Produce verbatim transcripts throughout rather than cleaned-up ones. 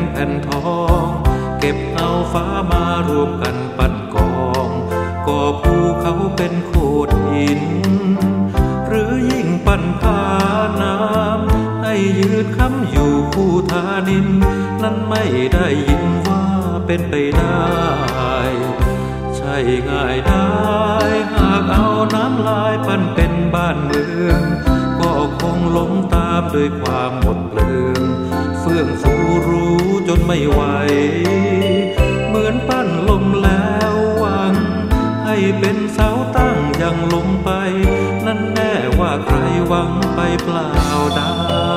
แผ่นทองเก็บเอาฟ้ามารวมกันปั้นกองก่อภูเขาเป็นโขดหินหรือยิ่งปั้นผาน้ำให้ยืนค้ำอยู่คู่ธานินนั้นไม่ได้ยินว่าเป็นไปได้ใช่ง่ายได้หากเอาน้ำลายปั้นเป็นบ้านเมืองก็คงหลงตามด้วยความหมดเปลืองเฟื่องฟูรู้จนไม่ไหวเหมือนปั้นลมแล้วหวังให้เป็นเสาตั้งยังลงไปนั่นแน่ว่าใครหวังไปเปล่าได้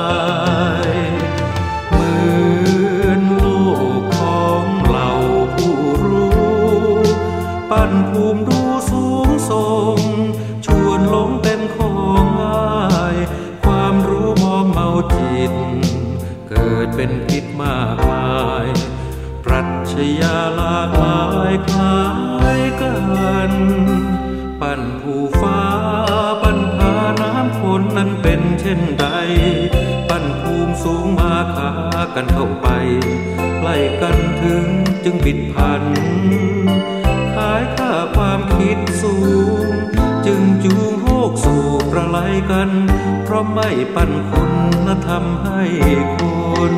เหมือนโลกของเราผู้รู้ปั้นภูมิดูสูงส่งชวนหลงเป็นของง่ายความรู้มอมเมาจิตเกิดเป็นพิษมากมายปรัชญาหลากหลายคล้ายกันปั้นภูฟ้าปั้นผาน้ำฝนนั้นเป็นเช่นใดปั้นภูมิสูงมาขากันเข้าไปใกล้กันถึงจึงบิดพันขายค่าความคิดสูงจึงจูงโลกสู่ประไลกันเพราะไม่ปั้นคุณธรรมให้คน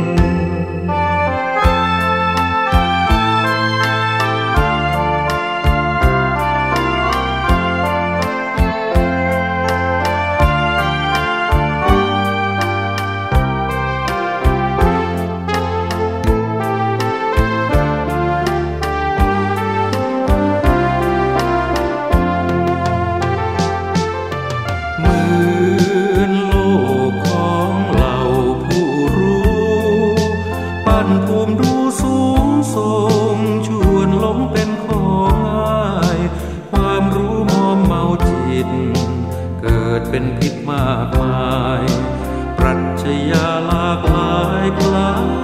ปั้นภูมิดูสูงส่งชวนหลงเป็นของง่ายความรู้มอมเมาจิตเกิดเป็นพิษมากมายปรัชญาหลากหลายคล้าย